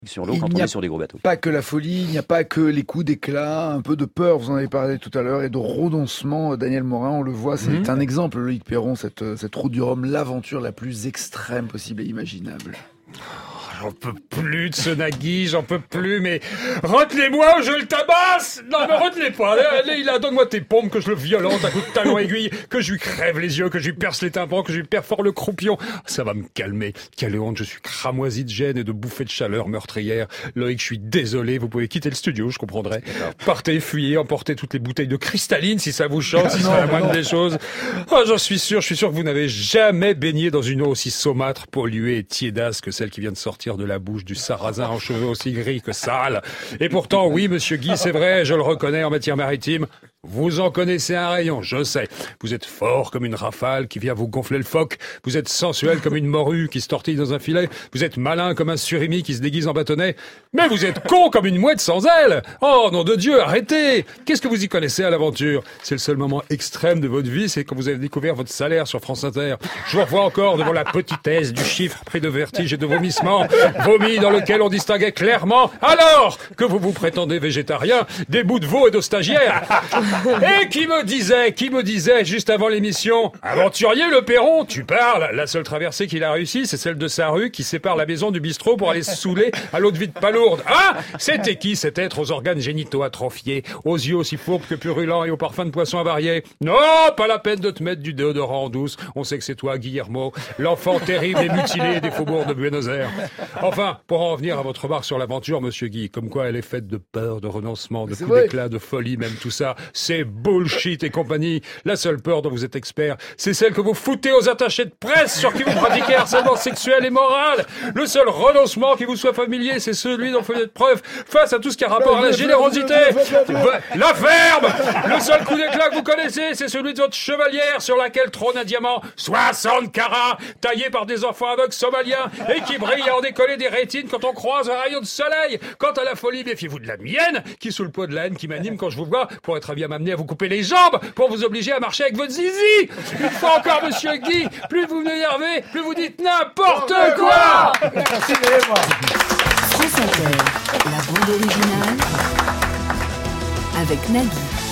sur l'eau quand on est sur des gros bateaux. Pas que la folie, il n'y a pas que les coups d'éclat, un peu de peur, vous en avez parlé tout à l'heure, et de renoncement. Daniel Morin, on le voit, c'est un exemple, Loïc Perron, cette route du Rhum, l'aventure la plus extrême possible et imaginable. J'en peux plus de ce Nagui, j'en peux plus, mais retenez-moi ou je le tabasse. Non, mais retenez pas, allez, donne-moi tes pompes, que je le violente à coups de talon aiguille, que je lui crève les yeux, que je lui perce les tympans, que je lui perfore le croupion. Ça va me calmer. Quelle honte, je suis cramoisi de gêne et de bouffées de chaleur meurtrière. Loïc, je suis désolé, vous pouvez quitter le studio, je comprendrai. Partez, fuyez, emportez toutes les bouteilles de cristalline si ça vous chante, si c'est la moindre des choses. Oh, je suis sûr que vous n'avez jamais baigné dans une eau aussi saumâtre, polluée et tiédasse que celle qui vient de sortir de la bouche du sarrasin en cheveux aussi gris que sale. Et pourtant, oui, monsieur Guy, c'est vrai, je le reconnais en matière maritime. Vous en connaissez un rayon, je sais. Vous êtes fort comme une rafale qui vient vous gonfler le phoque. Vous êtes sensuel comme une morue qui se tortille dans un filet. Vous êtes malin comme un surimi qui se déguise en bâtonnet. Mais vous êtes con comme une mouette sans aile. Oh, nom de Dieu, arrêtez! Qu'est-ce que vous y connaissez à l'aventure? C'est le seul moment extrême de votre vie, c'est quand vous avez découvert votre salaire sur France Inter. Je vous revois encore devant la petitesse du chiffre pris de vertige et de vomissement. Vomi dans lequel on distinguait clairement, alors que vous vous prétendez végétarien, des bouts de veau et de stagiaires. Et qui me disait juste avant l'émission, aventurier le Perron, tu parles, la seule traversée qu'il a réussi, c'est celle de sa rue qui sépare la maison du bistrot pour aller se saouler à l'eau de vie de Palourde. Ah, c'était qui cet être aux organes génitaux atrophiés, aux yeux aussi fourbes que purulents et au parfum de poisson avarié? Non, pas la peine de te mettre du déodorant en douce, on sait que c'est toi, Guillermo, l'enfant terrible et mutilé des faubourgs de Buenos Aires. Enfin, pour en revenir à votre remarque sur l'aventure, monsieur Guy, comme quoi elle est faite de peur, de renoncement, de coups d'éclat, de folie, même tout ça, c'est bullshit et compagnie. La seule peur dont vous êtes expert, c'est celle que vous foutez aux attachés de presse sur qui vous pratiquez harcèlement sexuel et moral. Le seul renoncement qui vous soit familier, c'est celui dont vous faites preuve face à tout ce qui a rapport à la générosité. La ferme! Le seul coup d'éclat que vous connaissez, c'est celui de votre chevalière sur laquelle trône un diamant 60 carats, taillé par des enfants aveugles somaliens et qui brille à en décoller des rétines quand on croise un rayon de soleil. Quant à la folie, méfiez-vous de la mienne, qui sous le poids de la haine qui m'anime quand je vous vois, pour être bien m'amener à vous couper les jambes, pour vous obliger à marcher avec votre zizi. Une fois encore, monsieur Guy, plus vous m'énervez, plus vous dites n'importe quoi. Merci, France Inter, la bande originale avec Nagui.